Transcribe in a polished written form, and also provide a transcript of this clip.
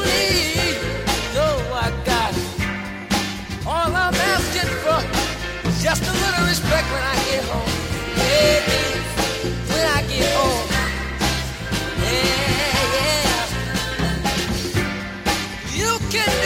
leave. No, I got all I'm asking for is just a little respect when I get home. Baby, when I get home. Yeah, yeah. You can